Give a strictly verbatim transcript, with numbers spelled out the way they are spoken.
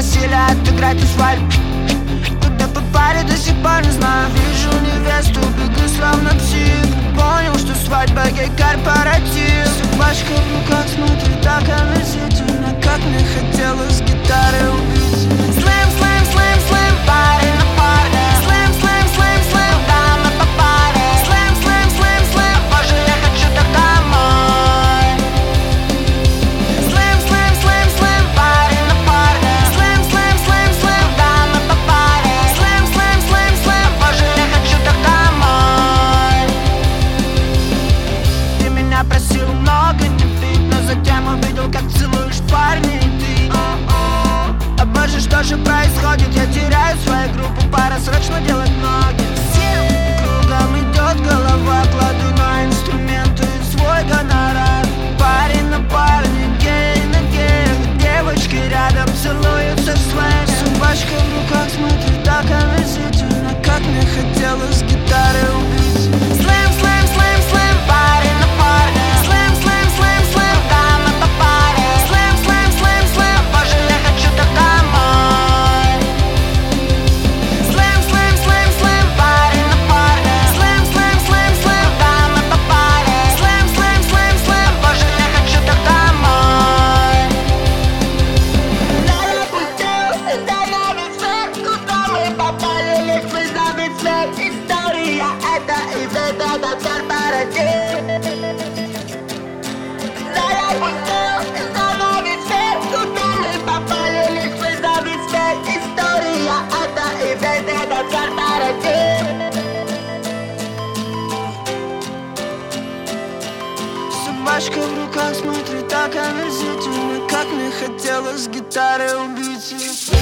пригласили отыграть эту свадьбу. Куда попали, до сих пор не знаю. Вижу невесту, бегу словно псих. Понял, что свадьба ей корпоратив. Собачка в руках смотрит так омерзительно, как мне хотелось гитары убить. Слэм, слэм, слэм, слэм, парень на парне. Слэм, слэм, слэм, слэм, дамы по паре. Слэм, слэм, слэм, слэм, боже, я хочу так домой. Слэм, слэм, слэм, слэм, парень на парне. Слэм, слэм, слэм, слэм, дамы по паре. Слэм, слэм, слэм, слэм, боже, я хочу так домой. Ты меня просил много не пить, но затем увидел, как целуешь парня, и ты а боже, что же происходит? Я теряю свою группу, пора срочно делать ноги. Кругом идет голова, кладу на инструменты свой гонорар. Парень на парне, гей на геях, девочки рядом целуются в слэм. Собачка в руках смотрит так омерзительно, как мне хотелось гитары убить. Слэм, слэм, слэм, слэм, парень на парне. Слэм, слэм, слэм, слэм, дамы по паре. Слэм, слэм, слэм, слэм, боже, я хочу так домой. Слэм, слэм, слэм, слэм, парень на парне. Слэм, слэм, слэм, слэм, дамы по паре. Слэм, слэм, слэм, слэм, боже, я хочу так домой. Да я пустил, да я весь мир, куда мы попали, лишь мы знаем свет. История это и это до корпоратив. Да я пустил, да я весь мир, куда мы попали, лишь мы знаем свет. История это и это до корпоратив. Собачка в руках смотрит так омерзительно, как мне хотелось гитары убить.